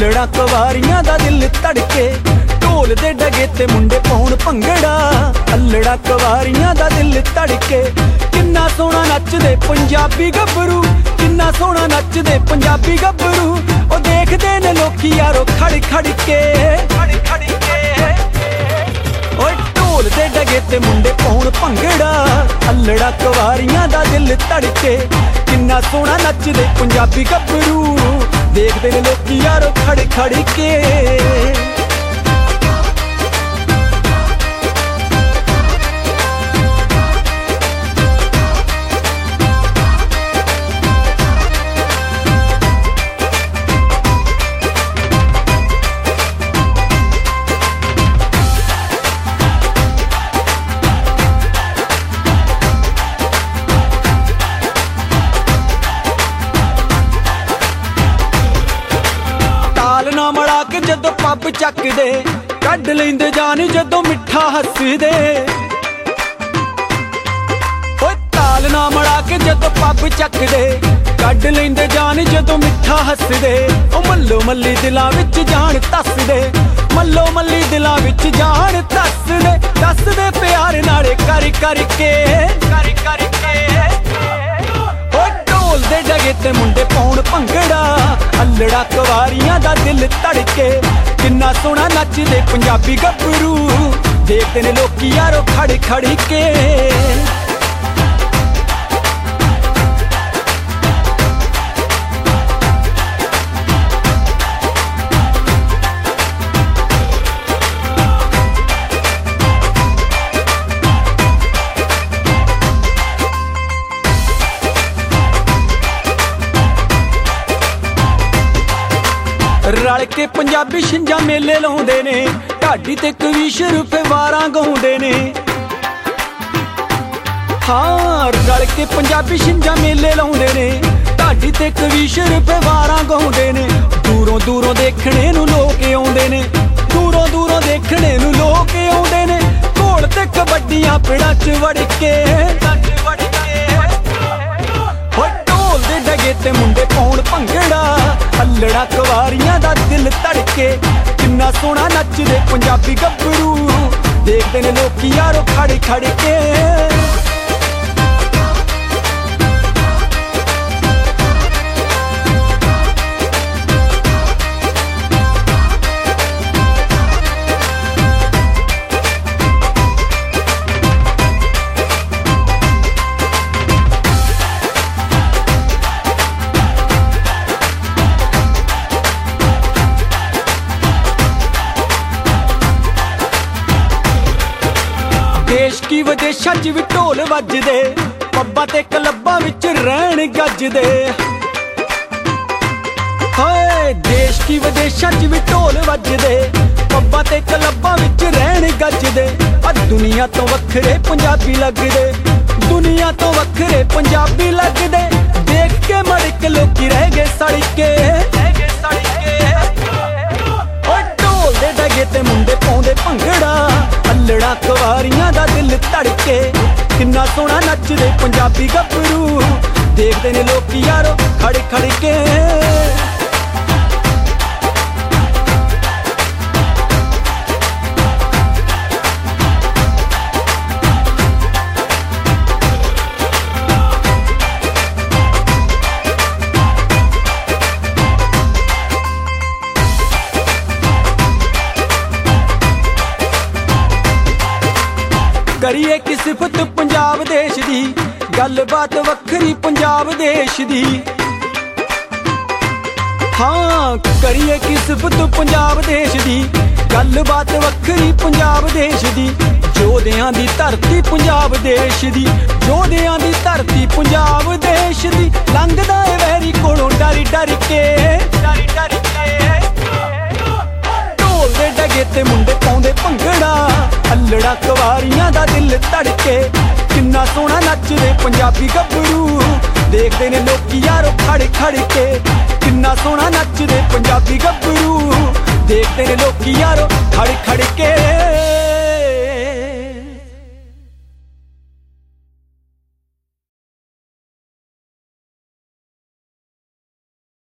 अल्लड़ा कवारियां दा दिल धड़के, ढोल दे डगे ते मुंडे पाउण भंगड़ा। अल्लड़ा कवारियां दा दिल धड़के, किन्ना सोहना नचदे पंजाबी गभरू, किन्ना सोहना नचदे पंजाबी गभरू। ओ देखदे ने लोकी यारो खड़ खड़ के, ओए ढोल दे डगे ते मुंडे पाउण भंगड़ा। अल्लड़ा कवारियां दा दिल धड़के, किन्ना सोहना नचदे पंजाबी गभरू। देखदे ने लोकी यारो खड़ खड़ के। मड़ा के जदों पब चकदे, कढ लैंदे जान जदों मिठा हसदे। ओए ताल ना मड़ा के जदों पब चकदे, कढ लैंदे जान जदों मिठा हसदे। ओ मल्लो मल्ली दिलां विच जान तसदे, मल्लो मल्ली दिलां विच जान तसदे। दसदे प्यार नाले कर कर के, ढोल दे डगे ते मुंडे पाउण भंगड़ा। अल्लड़ा कवारियां दा दिल धड़के, किन्ना सोहना नचदे पंजाबी गभरू। देखदे ने लोकी यारो खड़ खड़ के। रल के पंजाबी छिंजा मेले लाउंदे ने, ढाडी ते कवीशर वारां गाउंदे ने। हाँ रल के पंजाबी छिंजा मेले लाउंदे ने, ढाडी ते कवीशर वारां गाउंदे ने। दूरों दूरों देखने नूं लोक आउंदे ने, दूरों दूरों देखने नूं लोक आउंदे ने। ढोल ते कबड्डियां पिड़ां च वड़ के, ढोल दे डगे ते मुंडे पाउण भंगड़ा। अल्लड़ा कवारियां दा दिल धड़के, किन्ना सोहना नचदे पंजाबी गभरू। देखदे ने लोकी यारो खड़ खड़ के। देश की विदेशां च भी ढोल वजदे, पब्बां ते क्लब्बां विच रहण गजदे। हाय देश की विदेशां च भी ढोल वजदे, पब्बां ते क्लब्बां विच रहण गजदे। आ दुनिया तो वखरे पंजाबी लगदे, दुनिया तो वखरे पंजाबी लगदे। देख के मड़क लोकी रह गए सड़के, ढोल दे डगे ते मुंडे पाउंदे भंगड़ा। अल्लड़ा कवारियां दा दिल धड़के, किन्ना सोहना नचदे पंजाबी गभरू। देखदे ने लोकी यारो खड़ खड़ के। करिए कि सिफत पंजाब देश दी, गलबात वखरी पंजाब देश दी। हाँ करिए कि सिफत पंजाब देश दी, गलबात वखरी पंजाब देश दी। जोधियां दी धरती पंजाब देश दी, जोधियां दी धरती पंजाब देश दी। लंघदा है वैरी कोलों डर डर के, ढोल दे डगे ते मुंडे पाउंदे भंगड़ा। अल्लड़ा कवारियां दा दिल धड़के, किन्ना सोहना नचदे पंजाबी गभरू। देखदे ने लोकी यारो खड़ खड़ के, किन्ना सोहना नचदे पंजाबी गभरू। देखदे ने लोकी यारो खड़ खड़ के।